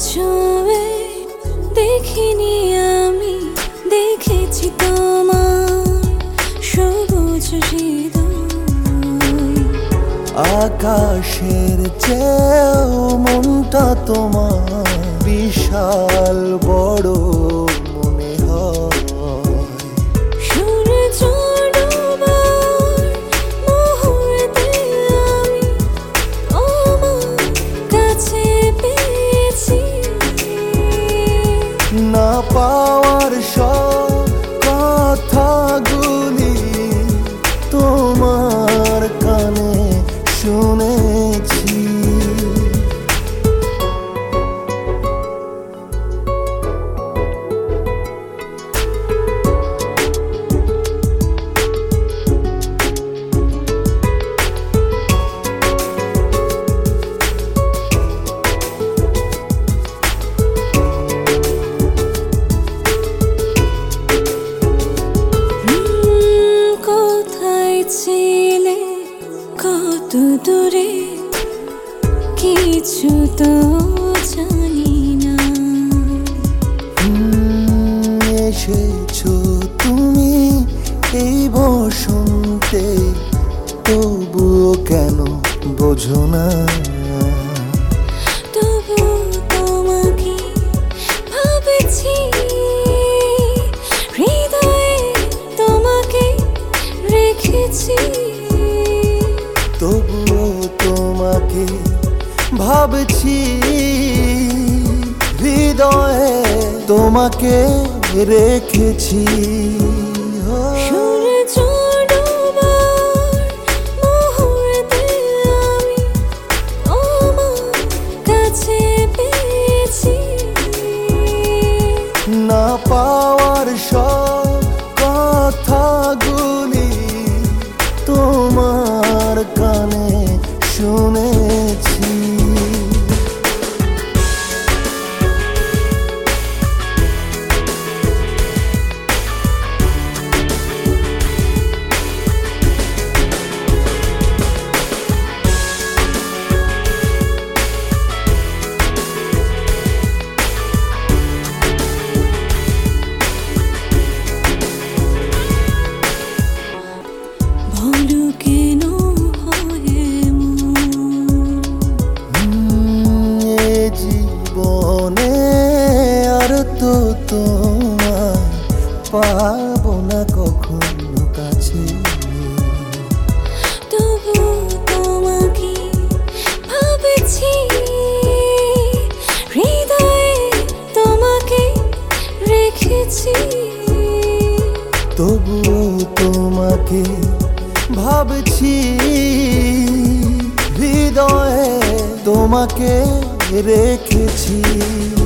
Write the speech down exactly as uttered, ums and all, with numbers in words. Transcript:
ছুঁয়ে দেখিনি আমি, দেখেছি তোমার সবুজ হৃদয়। আকাশের চেয়েও মনটা তোমার বিশাল বড় মনে হয়। সূর্য ডোবার মুহূর্তে আমি তোমার কাছে পেয়েছি। না পাওয়ার সব কথাগুলি তোমার কানে শুনেছি। ছিলে কত দূরে কিছু তো জানি না। এসেছো তুমি এই বসন্তে, তবুও কেন বোঝো না? তবু তোমাকে ভাবেছি, হৃদয়ে তোমাকে রেখেছি। তবুও তোমাকে ভাবছি, হৃদয়ে তোমাকে রেখেছি। সূর্য ডোবার মুহূর্তে আমি তোমার কাছে পেয়েছি। না পাওয়ার সব কথাগুলি তোমার কানে শুনেছি। বলো কেন হয় এ জীবনে আর তো তোমায় পাবো না কখনো কাছে। তবু তোমাকে ভাবেছি, হৃদয়ে তোমাকে রেখেছি। তবুও তোমাকে ভাবছি, হৃদয়ে তোমাকে রেখেছি।